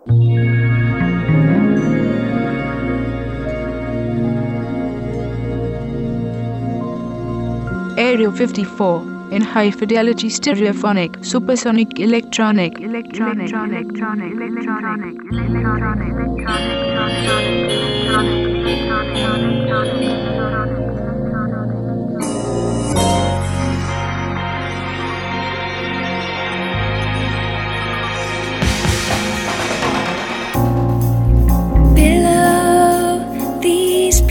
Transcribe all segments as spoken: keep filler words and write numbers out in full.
Area fifty-four in high fidelity stereophonic supersonic electronic electronic electronic electronic electronic electronic below these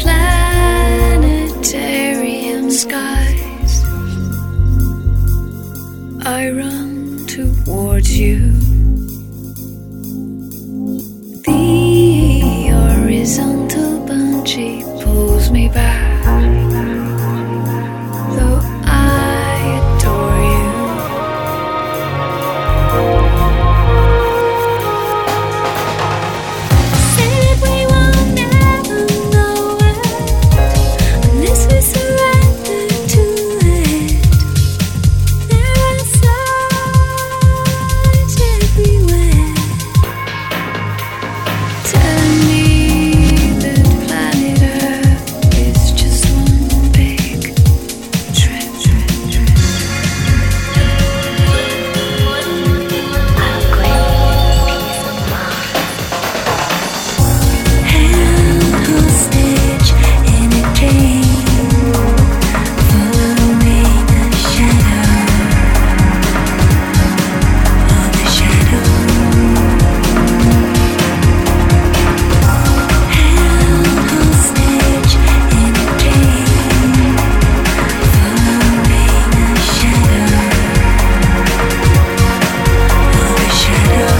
planetarium skies I run towards you. The horizontal bungee pulls me back, though I adore you. Say that we will never know it unless we surrender to it. There are signs everywhere telling me that planet Earth is just one big trip. Held hostage in a dream, following a shadow of a shadow. Held hostage in a dream, following a shadow of a shadow.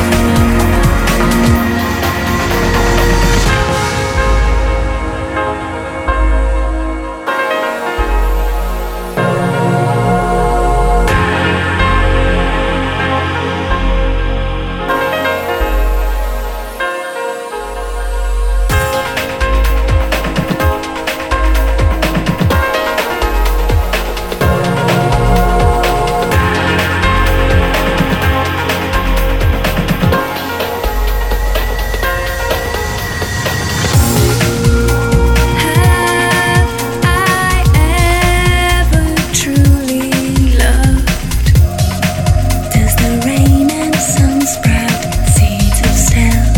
Have I ever truly loved? Does the rain and sun sprout seeds of self?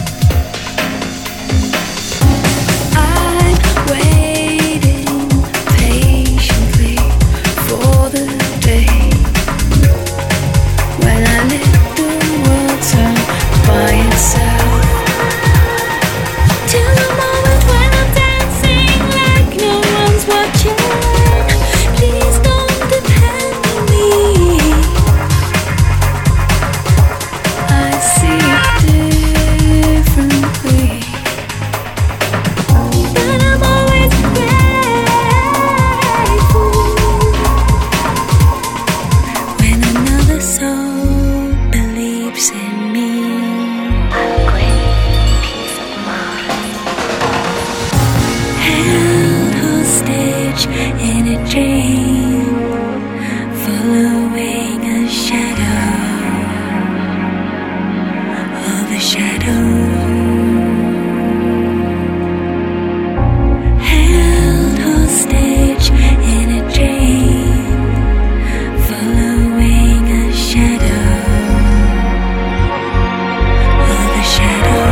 I'm waiting patiently for the day when I let the world turn by itself. Till the moment when I'm dancing like no one's watching. Please don't depend on me. I see it differently, but I'm always grateful when another soul believes in me. Held hostage in a dream, following a shadow of a shadow. Held hostage in a dream, following a shadow of a shadow.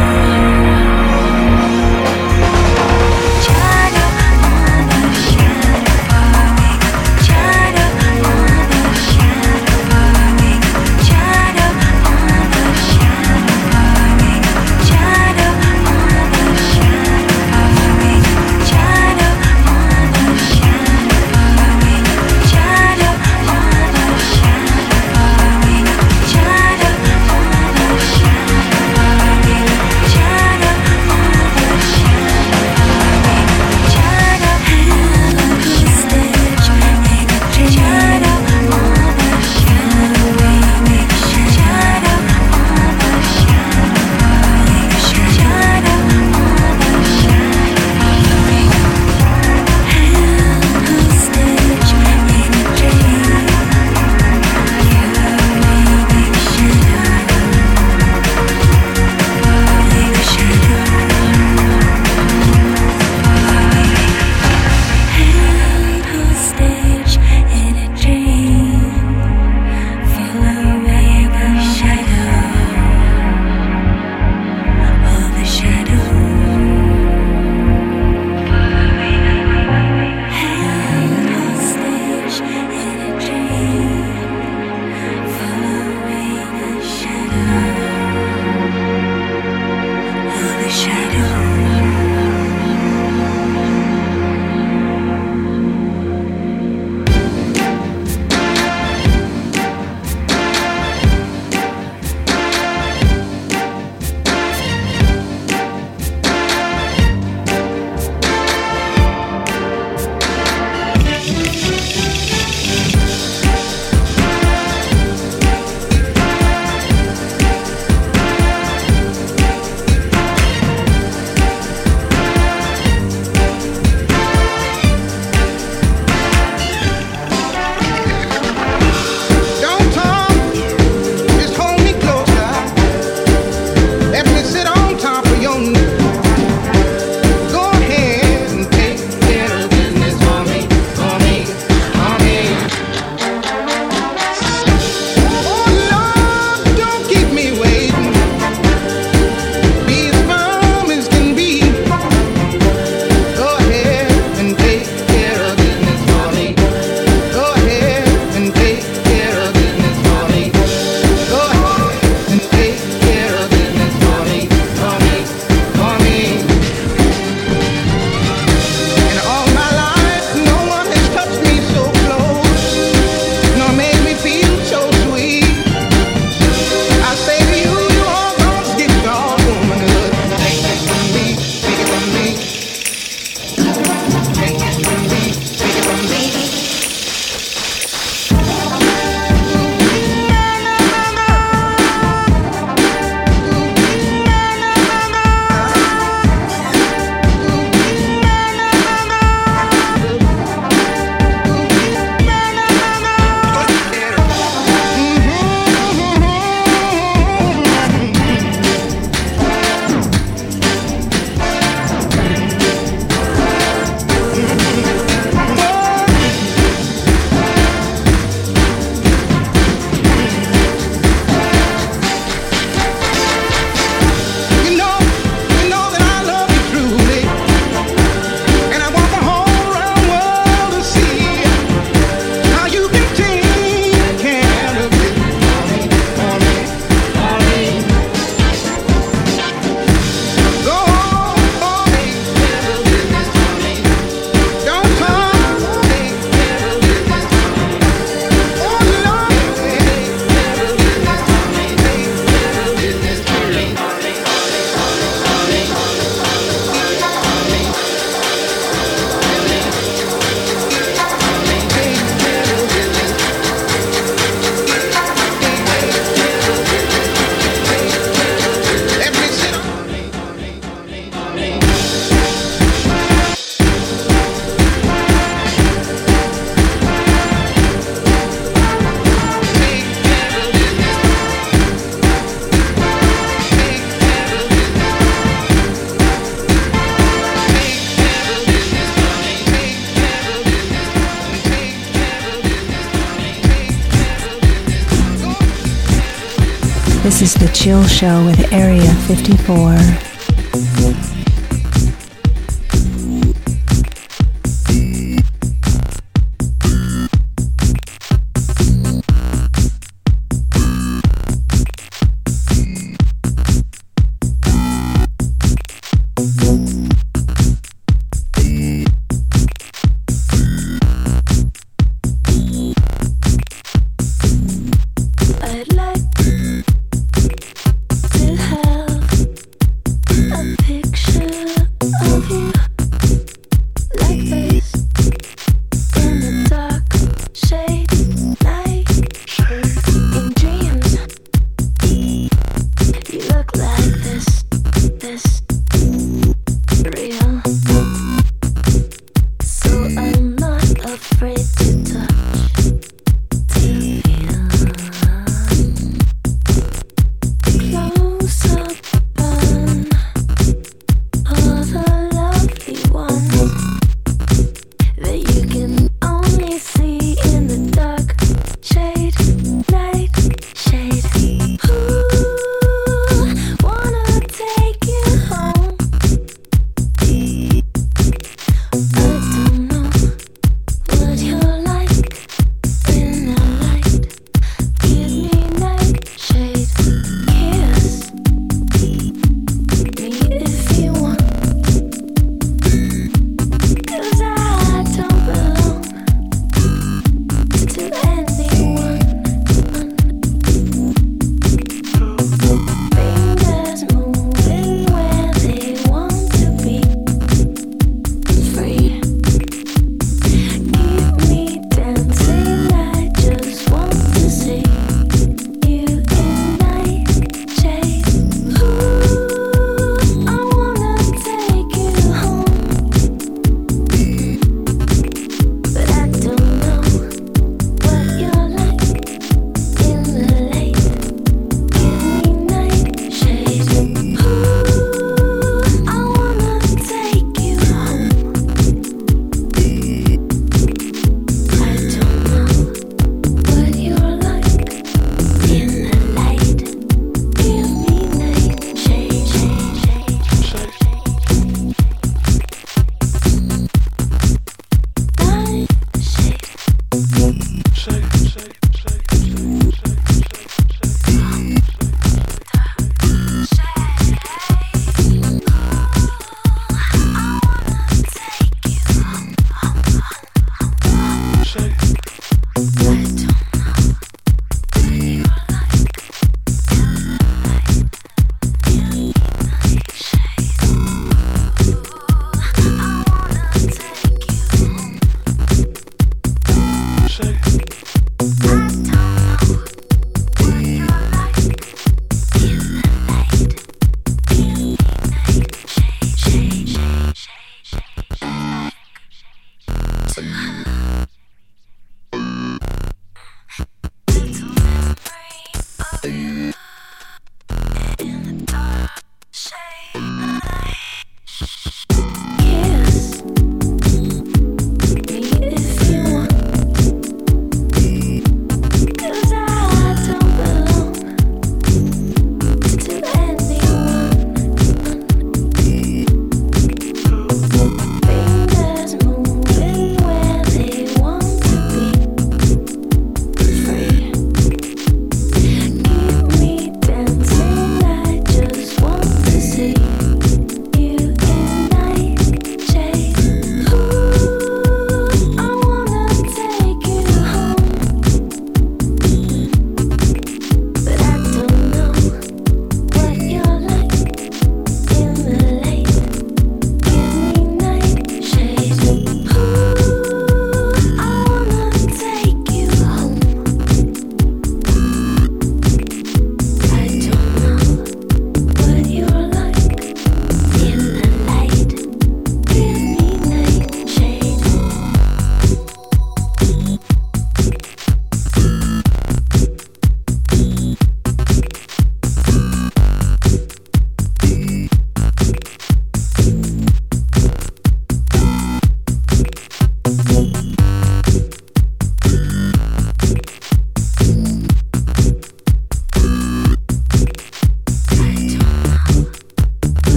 Shadow on the shadow falling, shadow on the shadow falling, shadow on the shadow falling, shadow. This is The Chill Show with Area fifty-four. I'd like to have a pic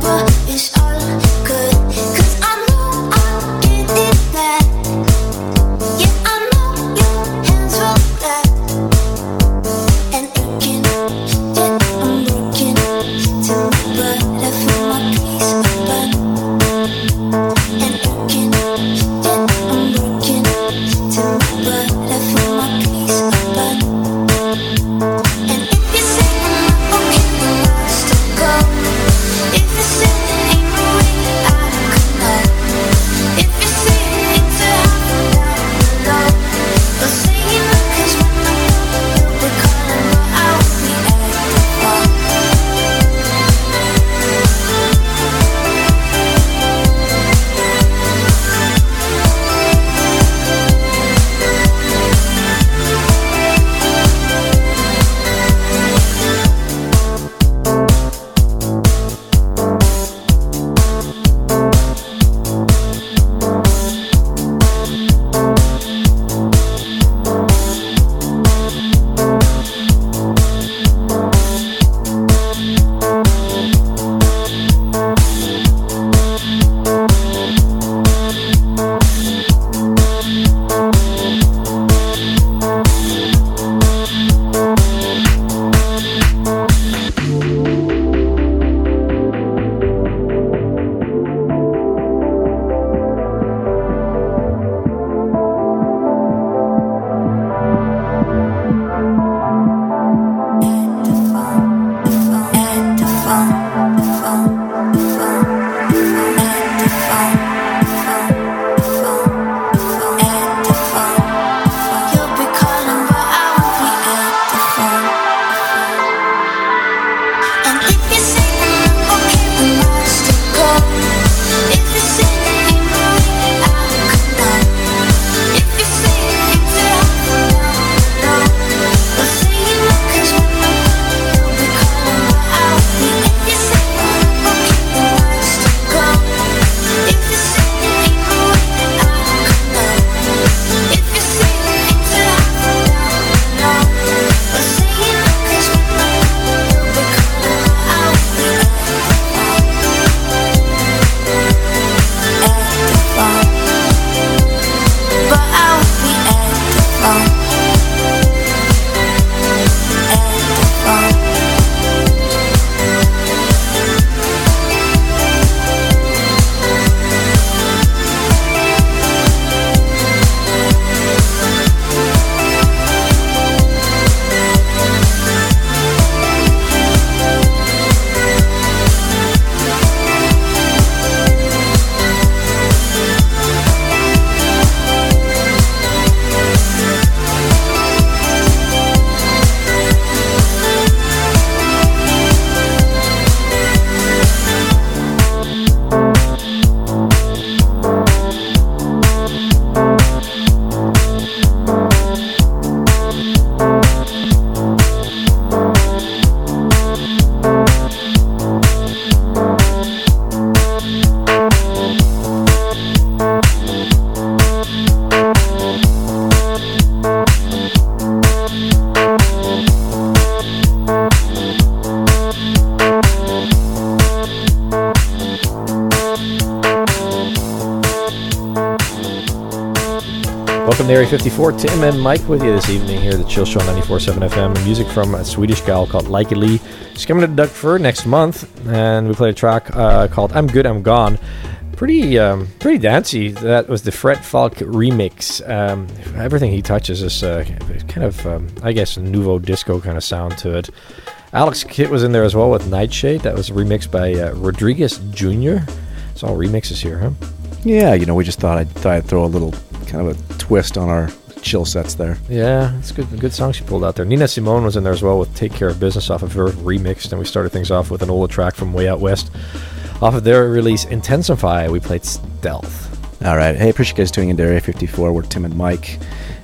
Welcome to Area fifty-four. Tim and Mike with you this evening here at the Chill Show ninety-four point seven F M. Music from a Swedish gal called Like Lee. She's coming to Doug Fur next month, and we played a track uh, called I'm Good, I'm Gone. Pretty um, pretty dancey. That was the Fred Falk remix. Um, everything he touches is uh, kind of, um, I guess, nouveau disco kind of sound to it. Alex Kitt was in there as well with Nightshade. That was remixed by uh, Rodriguez Junior It's all remixes here, huh? Yeah, you know, we just thought I'd, thought I'd throw a little kind of a twist on our chill sets there. Yeah, it's good. Good song she pulled out there. Nina Simone was in there as well with Take Care of Business off of her remixed, and we started things off with an older track from Way Out West. Off of their release Intensify, we played Stealth. All right. Hey, appreciate you guys tuning in to Area fifty-four. We're Tim and Mike.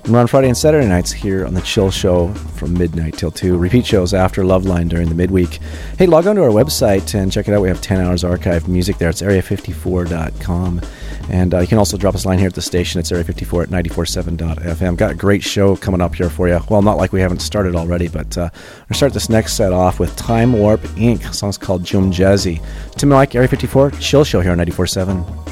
And we're on Friday and Saturday nights here on the Chill Show from midnight till two. Repeat shows after Loveline during the midweek. Hey, log on to our website and check it out. We have ten hours archived music there. It's area fifty-four dot com. And uh, you can also drop us a line here at the station. It's area fifty-four at ninety-four point seven dot f m. Got a great show coming up here for you. Well, not like we haven't started already, but uh, we're going to start this next set off with Time Warp Incorporated. The song's called Jum Jazzy. Tim and Mike, Area fifty-four, Chill Show here on ninety-four point seven.